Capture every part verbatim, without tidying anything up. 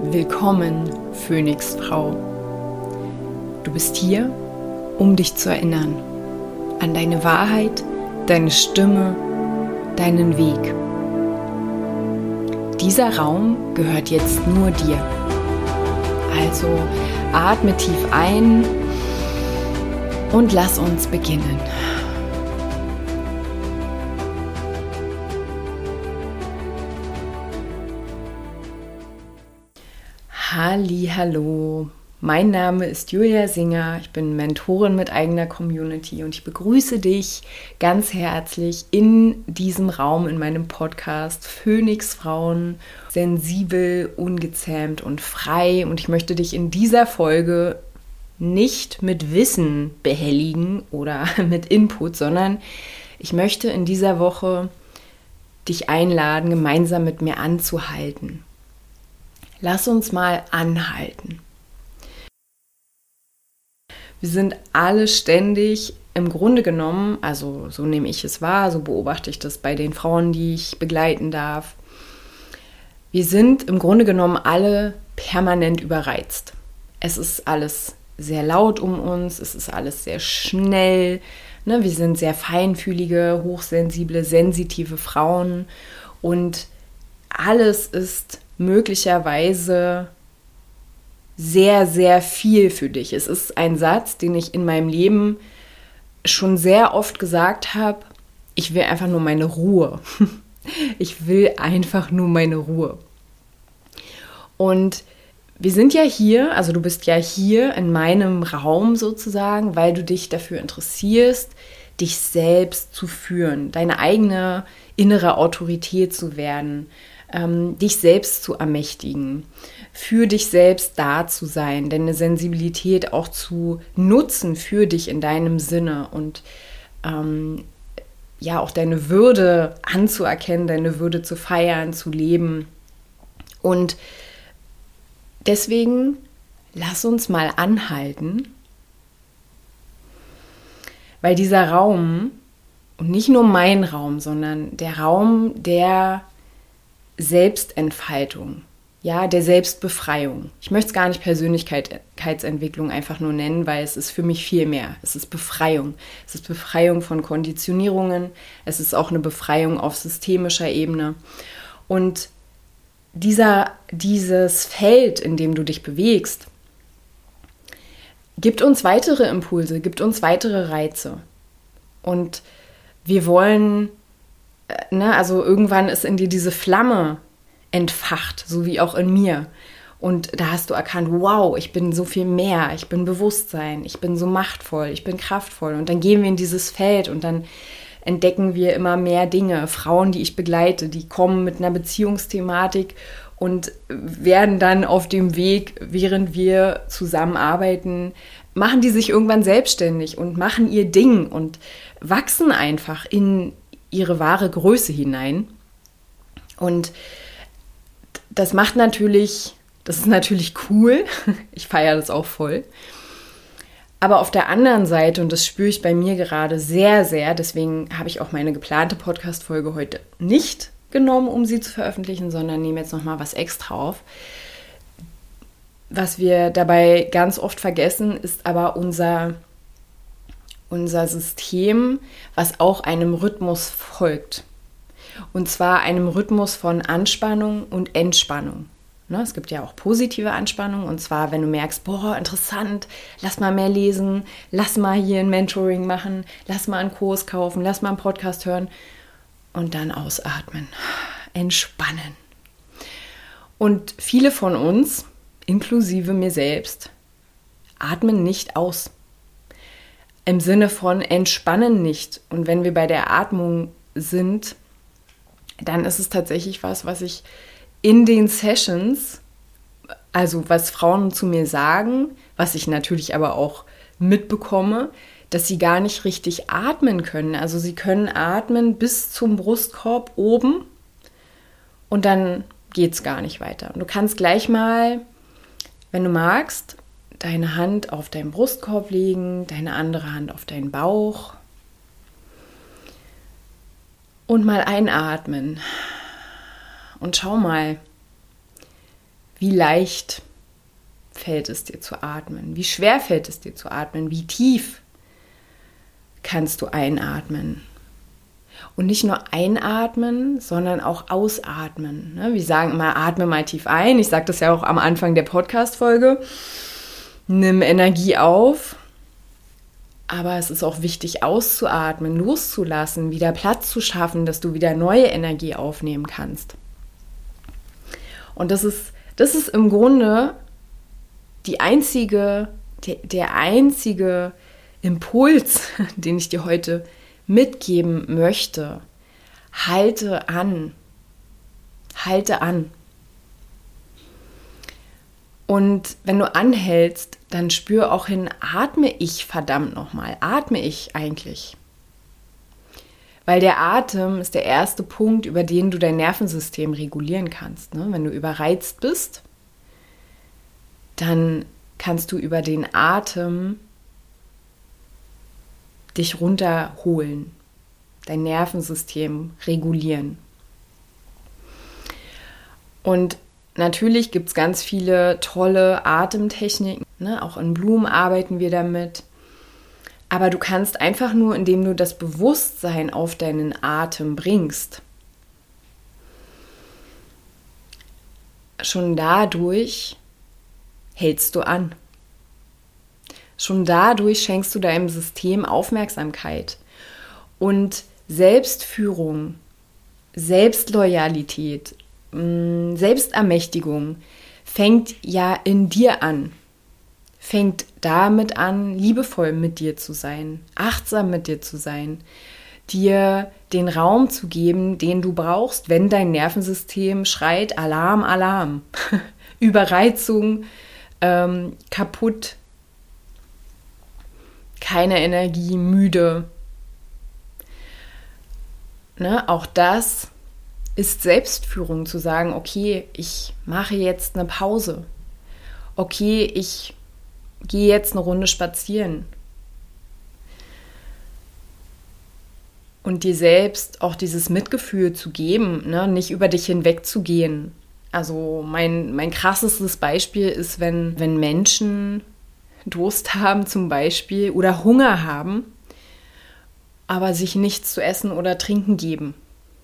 Willkommen, Phönixfrau. Du bist hier, um dich zu erinnern an deine Wahrheit, deine Stimme, deinen Weg. Dieser Raum gehört jetzt nur dir. Also atme tief ein und lass uns beginnen. Hallihallo, mein Name ist Julia Singer, ich bin Mentorin mit eigener Community und ich begrüße dich ganz herzlich in diesem Raum, in meinem Podcast Phönixfrauen, sensibel, ungezähmt und frei. Und ich möchte dich in dieser Folge nicht mit Wissen behelligen oder mit Input, sondern ich möchte in dieser Woche dich einladen, gemeinsam mit mir anzuhalten. Lass uns mal anhalten. Wir sind alle ständig, im Grunde genommen, also so nehme ich es wahr, so beobachte ich das bei den Frauen, die ich begleiten darf. Wir sind im Grunde genommen alle permanent überreizt. Es ist alles sehr laut um uns, es ist alles sehr schnell. Ne? Wir sind sehr feinfühlige, hochsensible, sensitive Frauen und alles ist möglicherweise sehr, sehr viel für dich. Es ist ein Satz, den ich in meinem Leben schon sehr oft gesagt habe. Ich will einfach nur meine Ruhe. Ich will einfach nur meine Ruhe. Und wir sind ja hier, also du bist ja hier in meinem Raum sozusagen, weil du dich dafür interessierst, dich selbst zu führen, deine eigene innere Autorität zu werden, ähm, dich selbst zu ermächtigen, für dich selbst da zu sein, deine Sensibilität auch zu nutzen für dich in deinem Sinne und ähm, ja auch deine Würde anzuerkennen, deine Würde zu feiern, zu leben. Und deswegen lass uns mal anhalten, weil dieser Raum, und nicht nur mein Raum, sondern der Raum der Selbstentfaltung, ja, der Selbstbefreiung. Ich möchte es gar nicht Persönlichkeitsentwicklung einfach nur nennen, weil es ist für mich viel mehr. Es ist Befreiung. Es ist Befreiung von Konditionierungen. Es ist auch eine Befreiung auf systemischer Ebene. Und dieser, dieses Feld, in dem du dich bewegst, gibt uns weitere Impulse, gibt uns weitere Reize. Und wir wollen, ne, also irgendwann ist in dir diese Flamme entfacht, so wie auch in mir. Und da hast du erkannt, wow, ich bin so viel mehr, ich bin Bewusstsein, ich bin so machtvoll, ich bin kraftvoll. Und dann gehen wir in dieses Feld und dann entdecken wir immer mehr Dinge. Frauen, die ich begleite, die kommen mit einer Beziehungsthematik und werden dann auf dem Weg, während wir zusammenarbeiten, machen die sich irgendwann selbstständig und machen ihr Ding und wachsen einfach in ihre wahre Größe hinein. Und das macht natürlich, das ist natürlich cool. Ich feiere das auch voll. Aber auf der anderen Seite, und das spüre ich bei mir gerade sehr, sehr, deswegen habe ich auch meine geplante Podcast-Folge heute nicht genommen, um sie zu veröffentlichen, sondern nehme jetzt nochmal was extra auf. Was wir dabei ganz oft vergessen, ist aber unser, unser System, was auch einem Rhythmus folgt. Und zwar einem Rhythmus von Anspannung und Entspannung. Ne, es gibt ja auch positive Anspannung, und zwar, wenn du merkst, boah, interessant, lass mal mehr lesen, lass mal hier ein Mentoring machen, lass mal einen Kurs kaufen, lass mal einen Podcast hören und dann ausatmen, entspannen. Und viele von uns, inklusive mir selbst, atmen nicht aus. Im Sinne von entspannen nicht. Und wenn wir bei der Atmung sind, dann ist es tatsächlich was, was ich in den Sessions, also was Frauen zu mir sagen, was ich natürlich aber auch mitbekomme, dass sie gar nicht richtig atmen können. Also sie können atmen bis zum Brustkorb oben und dann geht es gar nicht weiter. Und du kannst gleich mal, wenn du magst, deine Hand auf deinen Brustkorb legen, deine andere Hand auf deinen Bauch und mal einatmen. Und schau mal, Wie leicht fällt es dir zu atmen? Wie schwer fällt es dir zu atmen? Wie tief kannst du einatmen? Und nicht nur einatmen, sondern auch ausatmen. Wir sagen immer, atme mal tief ein. Ich sage das ja auch am Anfang der Podcast-Folge. Nimm Energie auf. Aber es ist auch wichtig, auszuatmen, loszulassen, wieder Platz zu schaffen, dass du wieder neue Energie aufnehmen kannst. Und das ist, das ist im Grunde die einzige, der, der einzige Impuls, den ich dir heute mitgeben möchte. Halte an. Halte an. Und wenn du anhältst, dann spür auch hin, atme ich verdammt nochmal, atme ich eigentlich? Weil der Atem ist der erste Punkt, über den du dein Nervensystem regulieren kannst. Ne? Wenn du überreizt bist, dann kannst du über den Atem dich runterholen, dein Nervensystem regulieren. Und natürlich gibt es ganz viele tolle Atemtechniken, ne? Auch in Blumen arbeiten wir damit. Aber du kannst einfach nur, indem du das Bewusstsein auf deinen Atem bringst, schon dadurch hältst du an. Schon dadurch schenkst du deinem System Aufmerksamkeit. Und Selbstführung, Selbstloyalität, Selbstermächtigung fängt ja in dir an. Fängt damit an, liebevoll mit dir zu sein, achtsam mit dir zu sein, dir den Raum zu geben, den du brauchst, wenn dein Nervensystem schreit, Alarm, Alarm, Überreizung, ähm, kaputt, keine Energie, müde. Ne, auch das ist Selbstführung, zu sagen, okay, ich mache jetzt eine Pause. Okay, ich gehe jetzt eine Runde spazieren. Und dir selbst auch dieses Mitgefühl zu geben, ne, nicht über dich hinwegzugehen. Also mein, mein krassestes Beispiel ist, wenn, wenn Menschen Durst haben zum Beispiel oder Hunger haben, aber sich nichts zu essen oder trinken geben.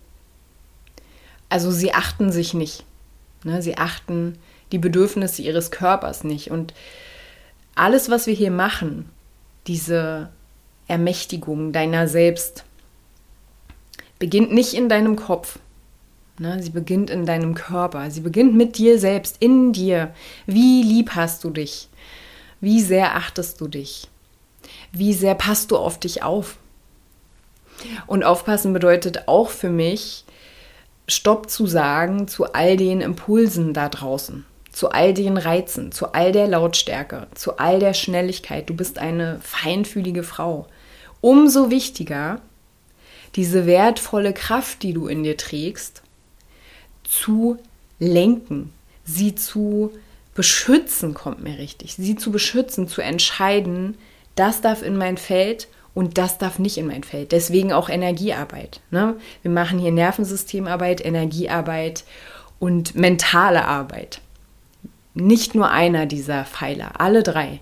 Also sie achten sich nicht. Ne? Sie achten die Bedürfnisse ihres Körpers nicht. Und alles, was wir hier machen, diese Ermächtigung deiner selbst, beginnt nicht in deinem Kopf. Ne? Sie beginnt in deinem Körper. Sie beginnt mit dir selbst, in dir. Wie lieb hast du dich? Wie sehr achtest du dich? Wie sehr passt du auf dich auf? Und aufpassen bedeutet auch für mich, Stopp zu sagen zu all den Impulsen da draußen, zu all den Reizen, zu all der Lautstärke, zu all der Schnelligkeit. Du bist eine feinfühlige Frau. Umso wichtiger, diese wertvolle Kraft, die du in dir trägst, zu lenken, sie zu beschützen, kommt mir richtig, sie zu beschützen, zu entscheiden, das darf in mein Feld und das darf nicht in mein Feld. Deswegen auch Energiearbeit. Ne? Wir machen hier Nervensystemarbeit, Energiearbeit und mentale Arbeit. Nicht nur einer dieser Pfeiler, alle drei.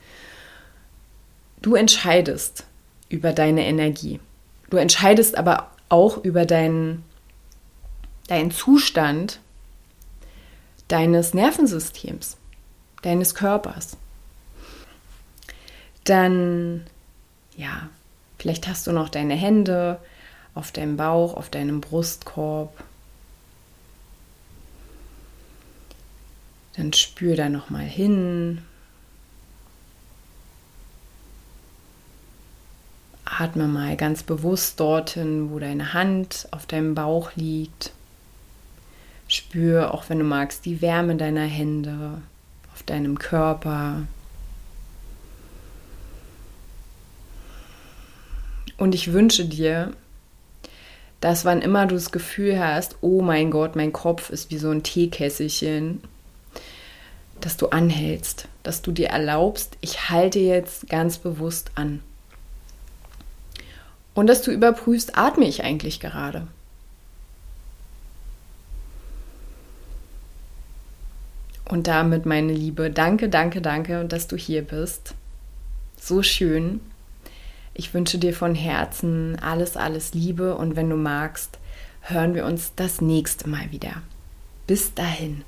Du entscheidest über deine Energie. Du entscheidest aber auch über deinen, deinen Zustand deines Nervensystems, deines Körpers. Dann, ja, vielleicht hast du noch deine Hände auf deinem Bauch, auf deinem Brustkorb. Dann spür da nochmal hin. Atme mal ganz bewusst dorthin, wo deine Hand auf deinem Bauch liegt. Spür, auch wenn du magst, die Wärme deiner Hände auf deinem Körper. Und ich wünsche dir, dass wann immer du das Gefühl hast, oh mein Gott, mein Kopf ist wie so ein Teekesselchen, dass du anhältst, dass du dir erlaubst, ich halte jetzt ganz bewusst an. Und dass du überprüfst, atme ich eigentlich gerade? Und damit, meine Liebe, danke, danke, danke, dass du hier bist. So schön. Ich wünsche dir von Herzen alles, alles Liebe und wenn du magst, hören wir uns das nächste Mal wieder. Bis dahin.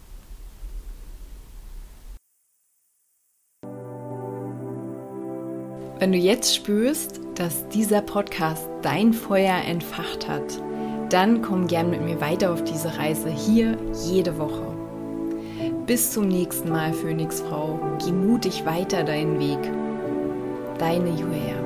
Wenn du jetzt spürst, dass dieser Podcast dein Feuer entfacht hat, dann komm gern mit mir weiter auf diese Reise hier jede Woche. Bis zum nächsten Mal, Phönixfrau. Geh mutig weiter deinen Weg. Deine Julia.